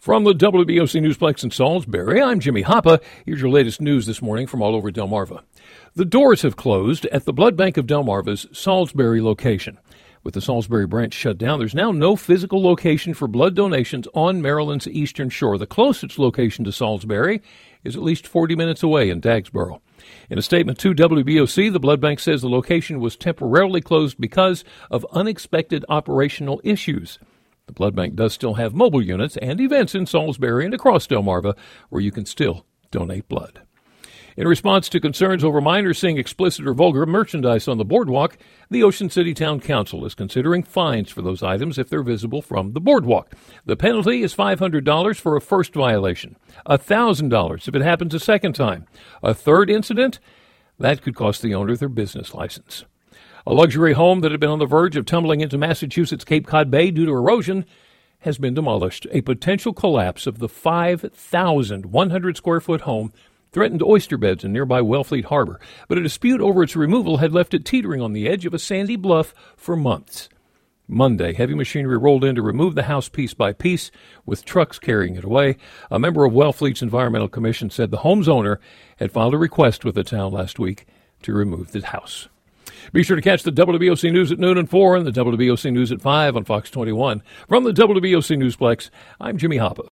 From the WBOC Newsplex in Salisbury, I'm Jimmy Hoppa. Here's your latest news this morning from all over Delmarva. The doors have closed at the Blood Bank of Delmarva's Salisbury location. With the Salisbury branch shut down, there's now no physical location for blood donations on Maryland's eastern shore. The closest location to Salisbury is at least 40 minutes away in Dagsboro. In a statement to WBOC, the blood bank says the location was temporarily closed because of unexpected operational issues. The blood bank does still have mobile units and events in Salisbury and across Delmarva where you can still donate blood. In response to concerns over minors seeing explicit or vulgar merchandise on the boardwalk, the Ocean City Town Council is considering fines for those items if they're visible from the boardwalk. The penalty is $500 for a first violation, $1,000 if it happens a second time. A third incident, that could cost the owner their business license. A luxury home that had been on the verge of tumbling into Massachusetts' Cape Cod Bay due to erosion has been demolished. A potential collapse of the 5,100-square-foot home threatened oyster beds in nearby Wellfleet Harbor, but a dispute over its removal had left it teetering on the edge of a sandy bluff for months. Monday, heavy machinery rolled in to remove the house piece by piece, with trucks carrying it away. A member of Wellfleet's Environmental Commission said the home's owner had filed a request with the town last week to remove the house. Be sure to catch the WBOC News at noon and 4 and the WBOC News at 5 on Fox 21. From the WBOC Newsplex, I'm Jimmy Hoppa.